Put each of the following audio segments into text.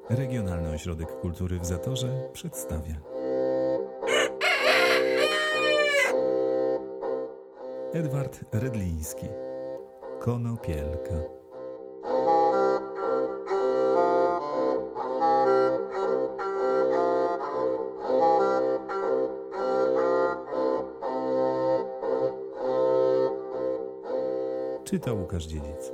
Regionalny Ośrodek Kultury w Zatorze przedstawia Edward Redliński. Konopielka. Czyta Łukasz Dziedzic.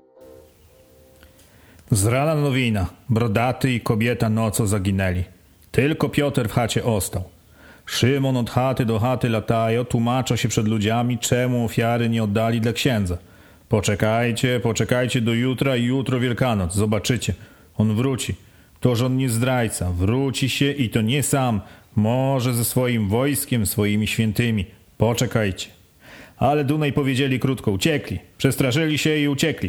Z rana nowina. Brodaty i kobieta noco zaginęli. Tylko Piotr w chacie ostał. Szymon od chaty do chaty latają, tłumacza się przed ludziami, czemu ofiary nie oddali dla księdza. Poczekajcie do jutra i jutro Wielkanoc, zobaczycie. On wróci. Toż on nie zdrajca. Wróci się i to nie sam. Może ze swoim wojskiem, swoimi świętymi. Poczekajcie. Ale Dunaj powiedzieli krótko, uciekli. Przestraszyli się i uciekli.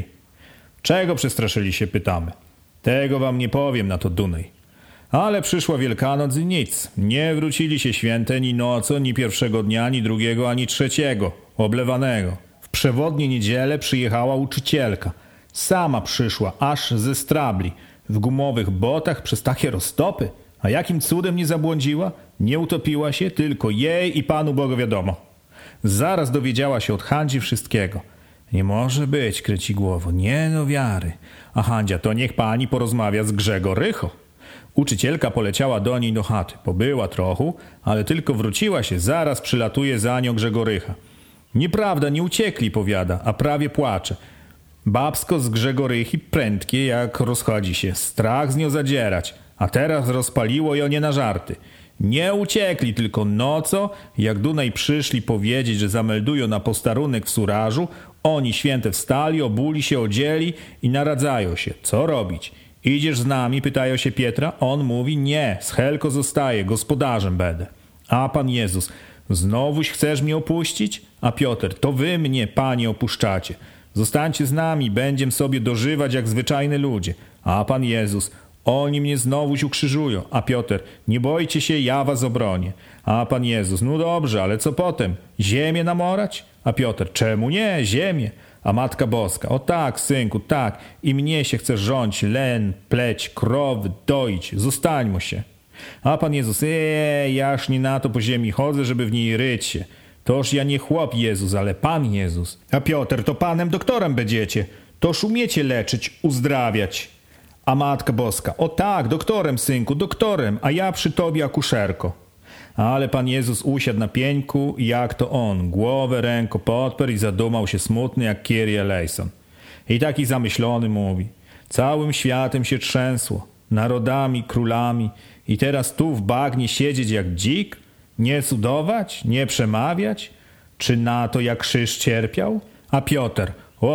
Czego przestraszyli się, pytamy. Tego wam nie powiem, na to Dunaj. Ale przyszła Wielkanoc i nic. Nie wrócili się święte ni nocą, ni pierwszego dnia, ni drugiego, ani trzeciego, oblewanego. W przewodnie niedzielę przyjechała uczycielka. Sama przyszła, aż ze Strabli. W gumowych botach przez takie roztopy. A jakim cudem nie zabłądziła? Nie utopiła się, tylko jej i Panu Bogu wiadomo. Zaraz dowiedziała się od Handzi wszystkiego. Nie może być, kręci głową, nie do wiary. A Handzia, to niech pani porozmawia z Grzegorycho. Uczycielka poleciała do niej do chaty. Pobyła trochę, ale tylko wróciła się, zaraz przylatuje za nią Grzegorycha. Nieprawda, nie uciekli, powiada, a prawie płacze. Babsko z Grzegorychi prędkie, jak rozchodzi się. Strach z nią zadzierać, a teraz rozpaliło ją nie na żarty. Nie uciekli, tylko noco, jak Dunaj przyszli powiedzieć, że zameldują na postarunek w Surażu, oni święte wstali, obuli się, odzieli i naradzają się. Co robić? Idziesz z nami, pytają się Pietra. On mówi, nie, z Helko zostaje, gospodarzem będę. A Pan Jezus, znowuś chcesz mnie opuścić? A Piotr, to wy mnie, Panie, opuszczacie. Zostańcie z nami, będziem sobie dożywać jak zwyczajne ludzie. A Pan Jezus, oni mnie znowuś ukrzyżują. A Piotr, nie bojcie się, ja was obronię. A Pan Jezus, no dobrze, ale co potem? Ziemię namorać? A Piotr, czemu nie? Ziemię. A Matka Boska, o tak, synku, tak. I mnie się chce rządzić, len, pleć, krowy, doić. Zostańmy się. A Pan Jezus, jaż nie na to po ziemi chodzę, żeby w niej ryć się. Toż ja nie chłop Jezus, ale Pan Jezus. A Piotr, to Panem doktorem będziecie. Toż umiecie leczyć, uzdrawiać. A Matka Boska, o tak, doktorem, synku, doktorem, a ja przy tobie akuszerko. Ale Pan Jezus usiadł na pieńku, jak to on, głowę ręką podparł i zadumał się smutny jak Kyrie eleison. I taki zamyślony mówi, całym światem się trzęsło, narodami, królami i teraz tu w bagnie siedzieć jak dzik? Nie cudować, nie przemawiać? Czy na to jak krzyż cierpiał? A Piotr,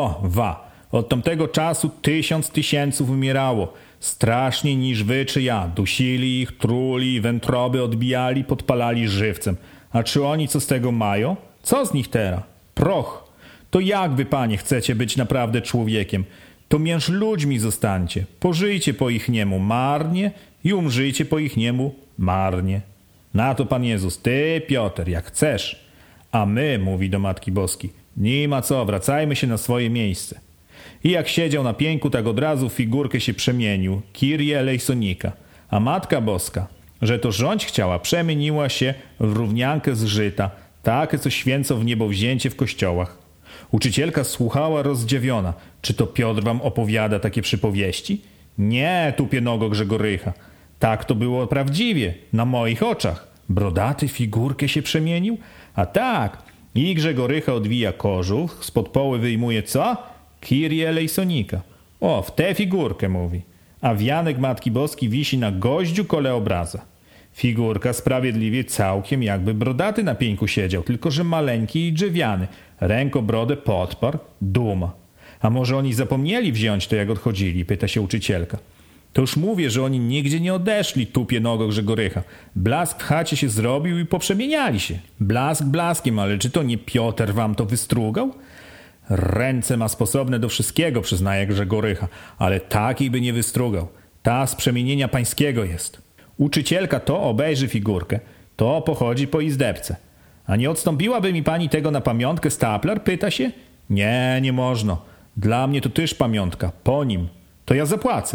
od tamtego czasu 1000 tysięców umierało. Straszniej niż wy czy ja. Dusili ich, truli, wątroby odbijali, podpalali żywcem. A czy oni co z tego mają? Co z nich teraz? Proch. To jak wy, Panie, chcecie być naprawdę człowiekiem? To między ludźmi zostańcie. Pożyjcie po ich niemu marnie i umrzyjcie po ich niemu marnie. Na to Pan Jezus, ty, Piotr, jak chcesz. A my, mówi do Matki Boskiej, nie ma co, wracajmy się na swoje miejsce. I jak siedział na pieńku, tak od razu w figurkę się przemienił, Kyrie elejsonika. A Matka Boska, że to rządź chciała, przemieniła się w równiankę z żyta, takie co święco w niebo wzięcie w kościołach. Uczycielka słuchała rozdziwiona. Czy to Piotr wam opowiada takie przypowieści? Nie, tupie nogo Grzegorycha. Tak to było prawdziwie, na moich oczach. Brodaty figurkę się przemienił? A tak. I Grzegorycha odwija kożuch, spod poły wyjmuje co? Kyrie elejsonika. O, w tę figurkę mówi. A wianek Matki Boskiej wisi na goździu kole obraza. Figurka sprawiedliwie całkiem jakby brodaty na pieńku siedział, tylko że maleńki i drzewiany. Ręko brodę podparł, duma. A może oni zapomnieli wziąć to jak odchodzili, pyta się uczycielka. To już mówię, że oni nigdzie nie odeszli, tupie nogo Grzegorycha. Blask w chacie się zrobił i poprzemieniali się. Blask blaskiem, ale czy to nie Piotr wam to wystrugał? Ręce ma sposobne do wszystkiego, przyznaje Grzegorycha, ale takiej by nie wystrugał. Ta z przemienienia pańskiego jest. Uczycielka to obejrzy figurkę, to pochodzi po izdebce. A nie odstąpiłaby mi pani tego na pamiątkę staplar? Pyta się. Nie, nie można. Dla mnie to też pamiątka, po nim. To ja zapłacę.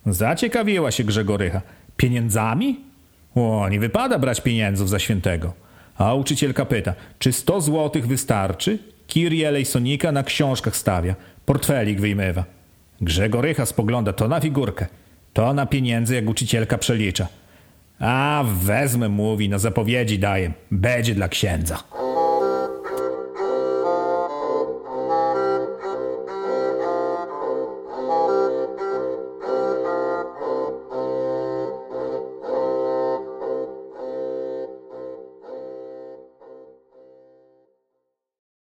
Zaciekawiła się Grzegorycha. Pieniędzami? O, nie wypada brać pieniędzów za świętego. A uczycielka pyta, czy 100 złotych wystarczy? Kyrie Elejsonika na książkach stawia. Portfelik wyjmywa. Grzegorycha spogląda to na figurkę, to na pieniędzy, jak uczycielka przelicza. A wezmę, mówi, na zapowiedzi daję. Będzie dla księdza.